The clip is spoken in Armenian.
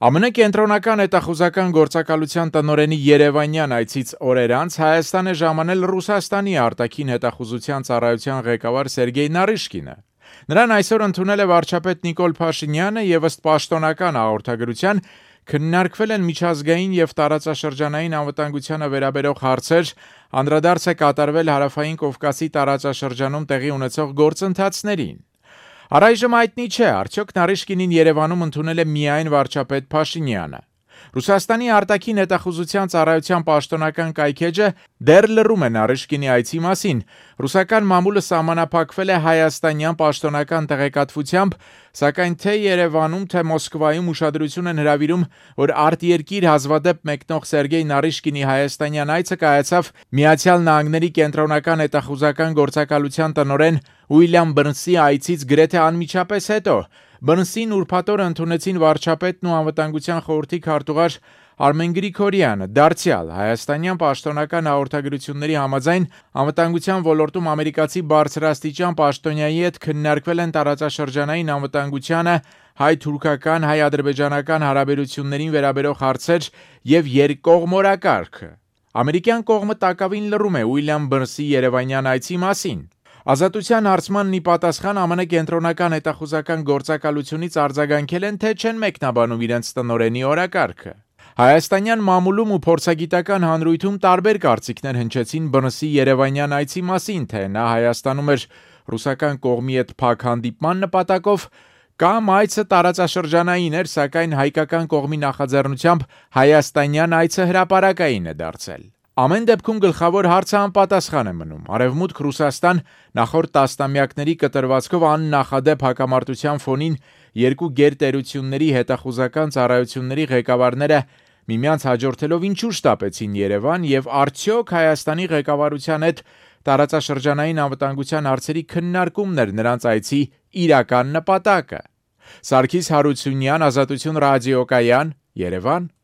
ԱՄՆ կենտրոնական հետախուզական գործակալության տնօրենի Երևանյան այցից օրեր անց Հայաստան է ժամանել Ռուսաստանի արտաքին հետախուզության ծառայության ղեկավար Սերգեյ Նարիշկինը։ Նրան այսօր ընդունել է վարչապետ Նիկոլ Փաշինյանը եւ ըստ պաշտոնական հաղորդագրության քննարկվել են միջազգային եւ տարածաշրջանային անվտանգությանը վերաբերող հարցեր, անդրադարձ է կատարվել Հարավային Կովկասի տարածաշրջանում տեղի ունեցող գործընթացներին։ Առայժմ հայտնի չէ, արդյոք Նարիշկինին Երևանում ընդունել է միայն վարչապետ Փաշինյանը։ Ռուսաստանի արտաքին հետախուզության ծառայության պաշտոնական կայքէջը դեռ լռում է Նարիշկինի այցի մասին։ Ռուսական մամուլը սահմանափակվել է հայաստանյան պաշտոնական տեղեկատվությամբ, սակայն թե Երևանում, թե Մոսկվայում ուշադրություն են հրավիրում, որ արտերկիր հազվադեպ մեկնող Սերգեյ Նարիշկինի հայաստանյան այցը կայացավ Միացյալ Նահանգների կենտրոնական հետախուզական գործակալության տնօրեն Ուիլյամ Բըրնսի այցից գրեթե անմիջապես հետո։ Բըրնսին ուրբաթ օրը ընդունեցին վարչապետն ու անվտանգության խորհրդի քարտուղար Արմեն Գրիգորյանը։ Դարձյալ հայաստանյան պաշտոնական հաղորդագրությունների համաձայն անվտանգության ոլորտում ամերիկացի բարձրաստիճան պաշտոնյայի հետ քննարկվել են տարածաշրջանային անվտանգությանը, հայ-թուրքական, հայ-ադրբեջանական հարաբերություններին վերաբերող հարցեր եւ երկկողմ օրակարգը։ Ամերիկյան կողմը տակավին լռում է Ուիլյամ Բըրնսի Երևանյան այցի մասին։ Ազատության հարցմանն ի պատասխան ԱՄՆ կենտրոնական հետախուզական գործակալությունից արձագանքել են, թե չեն մեկնաբանում իրենց տնօրենի օրակարգը։ Հայաստանյան մամուլում ու փորձագիտական հանրույթում տարբեր կարծիքներ հնչեցին Բըրնսի Երևանյան այցի մասին, թե նա Հայաստանում էր ռուսական կողմի հետ փակ հանդիպման նպատակով, կամ այցը տարածաշրջանային էր, սակայն հայկական կողմի նախաձեռնությամբ հայաստանյան այցը հրապարակային է դարձել։ Ամեն դեպքում գլխավոր հարցը անպատասխան է մնում։ Արևմուտք Ռուսաստան նախորդ տասնամյակների կտրվածքով աննախադեպ հակամարտության ֆոնին երկու գերտերությունների հետախուզական ծառայությունների ղեկավարները միմյանց հաջորդելով ինչու շտապեցին Երևան եւ արդյոք Հայաստանի ղեկավարության հետ տարածաշրջանային անվտանգության հարցերի քննարկումն էր նրանց այցի իրական նպատակը։ Սարգիս Հարությունյան, Ազատություն ռադիոկայան, Երևան։